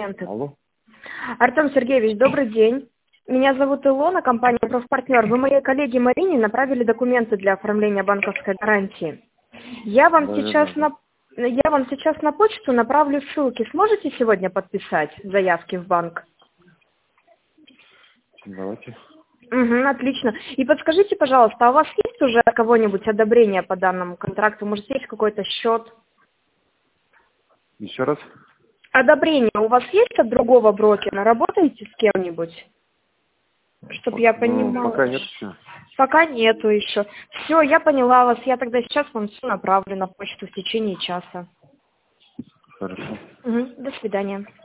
документы. Алло. Артем Сергеевич, добрый день. Меня зовут Илона, компания «Профпартнер». Вы моей коллеге Марине направили документы для оформления банковской гарантии. Я вам сейчас на почту направлю ссылки. Сможете сегодня подписать заявки в банк? Давайте. Угу, отлично. И подскажите, пожалуйста, а у вас есть уже от кого-нибудь одобрение по данному контракту? Может, есть какой-то счет? Еще раз. Одобрение у вас есть от другого брокера? Работаете с кем-нибудь? Чтобы я понимала. Пока нет еще. Пока нету еще. Все, я поняла вас. Я тогда сейчас вам все направлю на почту в течение часа. Хорошо. Угу, до свидания.